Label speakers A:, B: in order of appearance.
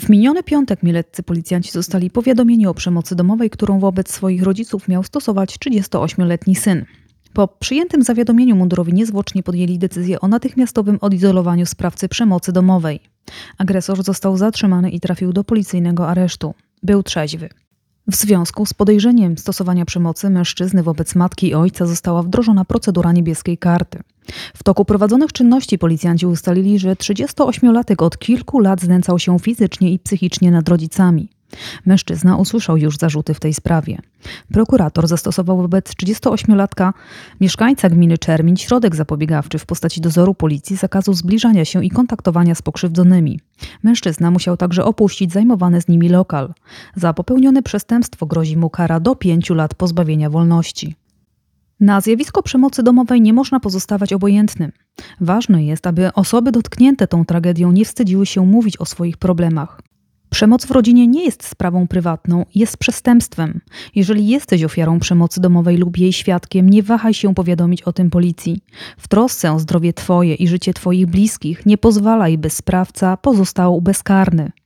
A: miniony piątek mieleccy policjanci zostali powiadomieni o przemocy domowej, którą wobec swoich rodziców miał stosować 38-letni syn. Po przyjętym zawiadomieniu mundurowi niezwłocznie podjęli decyzję o natychmiastowym odizolowaniu sprawcy przemocy domowej. Agresor został zatrzymany i trafił do policyjnego aresztu. Był trzeźwy. W związku z podejrzeniem stosowania przemocy mężczyzny wobec matki i ojca została wdrożona procedura niebieskiej karty. W toku prowadzonych czynności policjanci ustalili, że 38-latek od kilku lat znęcał się fizycznie i psychicznie nad rodzicami. Mężczyzna usłyszał już zarzuty w tej sprawie. Prokurator zastosował wobec 38-latka, mieszkańca gminy Czermiń, środek zapobiegawczy w postaci dozoru policji, zakazu zbliżania się i kontaktowania z pokrzywdzonymi. Mężczyzna musiał także opuścić zajmowany z nimi lokal. Za popełnione przestępstwo grozi mu kara do 5 lat pozbawienia wolności. Na zjawisko przemocy domowej nie można pozostawać obojętnym. Ważne jest, aby osoby dotknięte tą tragedią nie wstydziły się mówić o swoich problemach. Przemoc w rodzinie nie jest sprawą prywatną, jest przestępstwem. Jeżeli jesteś ofiarą przemocy domowej lub jej świadkiem, nie wahaj się powiadomić o tym policji. W trosce o zdrowie Twoje i życie Twoich bliskich nie pozwalaj, by sprawca pozostał bezkarny.